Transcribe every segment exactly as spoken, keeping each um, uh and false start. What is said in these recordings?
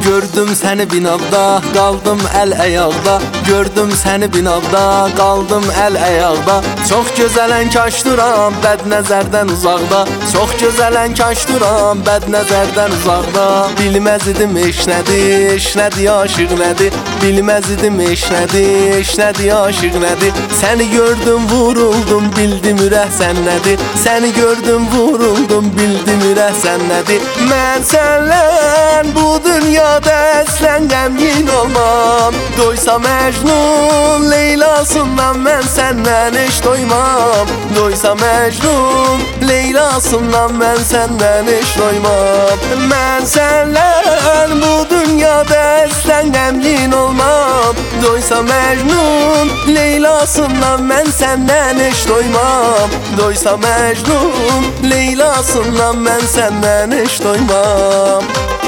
Gördüm səni binada, qaldım əl əyaqda. Gördüm səni binada, qaldım əl əyaqda. Çox gözələn kaş duram, bəd nəzərdən uzaqda. Çox gözələn kaş duram, bəd nəzərdən uzaqda. Bilməz idim eş nədir, eş nədir, aşıq nədir. Bilməz idim eş nədir, eş nədir, aşıq nədir. Səni gördüm, vuruldum, bildim ürək sən nədir. Səni gördüm, vuruldum, bildim ürək sən nədir. Mən sənlən bu dünyada əslən qəmgin olmam. Doysa Məcnun Leylasından mən səndən heç doymam. Doysa Məcnun Leylasından mən səndən heç doymam. Mən sənlən bu dünyada əslən qəmgin olmam. Doysa Məcnun Leylasından mən səndən heç doymam. Doysa Məcnun Leylasından mən səndən heç doymam.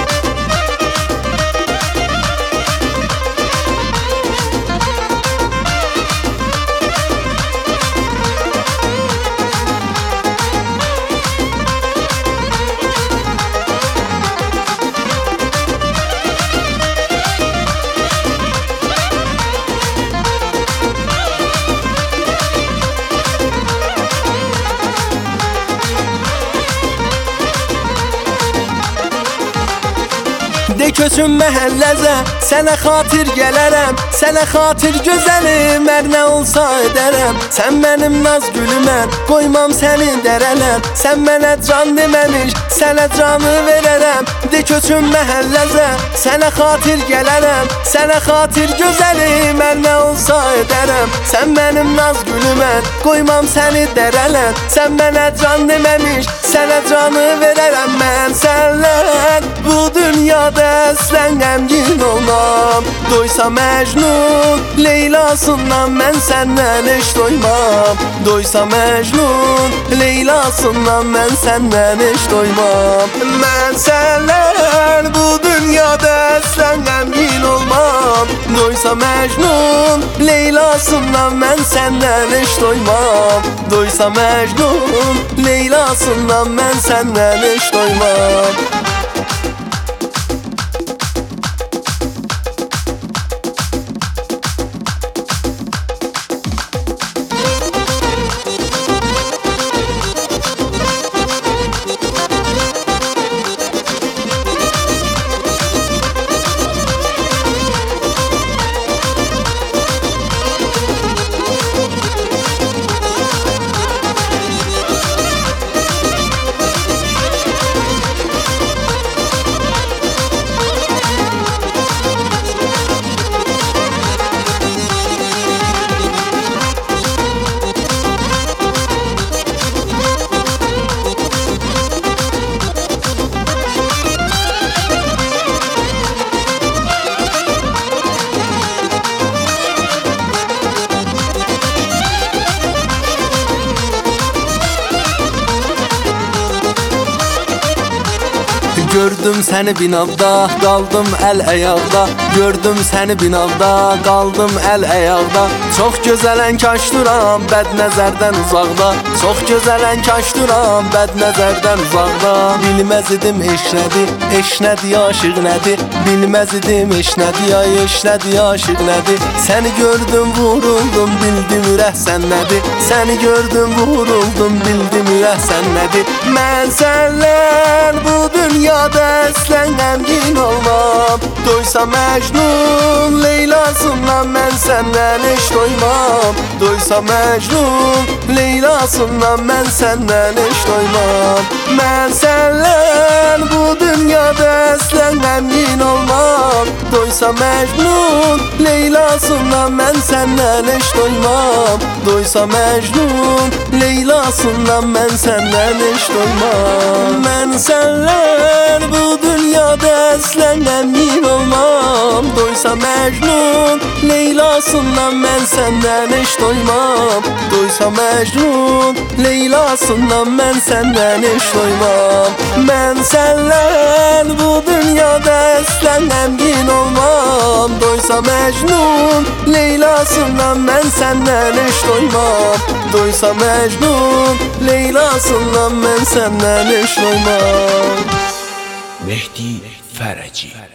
De köçün məhəlləzə, sənə xatir gələrəm. Sənə xatir gözəlim, hər nə olsa edərəm. Sən mənim naz gülümən, qoymam səni dərələm. Sən mənə can deməmiş, sənə canı verərəm. De köçün məhəlləzə, sənə xatir gələrəm. Sənə xatir gözəlim, hər nə olsa edərəm. Sən mənim naz gülümən, qoymam səni dərələm. Sən mənə can deməmiş, sənə canı verərəm. Mən sənlən bu dünyada əslən qəmgin olmam. Doysa Məcnun Leylasından mən səndən heç doymam. Doysa Məcnun Leylasından mən səndən heç doymam. Mən sənlər bu dünyada əslən qəmgin olmam. Doysa Məcnun Leylasından mən səndən heç doymam. Doysa Məcnun Leylasından mən səndən heç doymam. Gördüm səni binada, qaldım əl əyaqda. Gördüm səni binada, qaldım əl əyaqda. Çox gözələn kaş duram, bəd nəzərdən uzaqda. Çox gözələn kaş duram, bəd nəzərdən uzaqda. Bilməz idim eş nədir, eş nədir, aşıq nədir. Bilməz idim eş nədir, ay eş nədir, aşıq nədir. Səni gördüm, vuruldum, bildim ürək sən nədir. Səni gördüm, vuruldum, bildim ürək sən nədir. Mən sənlər bu dünyada əslən qəmgin olmam. Doysa Məcnun Leylasından mən səndən heç doymam. Doysa Məcnun Leylasından mən səndən heç doymam. Mən sənlən bu dünyada əslən qəmgin olmam. Doysa Məcnun Leylasından mən səndən heç doymam. Doysa Məcnun Leylasından mən səndən heç doymam. Mən sənlər bu dünyada əslən qəmgin olmam. Doysa Məcnun Leylasından mən səndən heç doymam. Doysa Məcnun Leylasından mən səndən heç doymam. Mən sənlər bu dünyada əslən qəmgin olmam. Doysa Məcnun Leylasından mən səndən heç doymam. Doysa Mecnun Leyla'sından mən senden eş doymam. Mehdi Fərəci.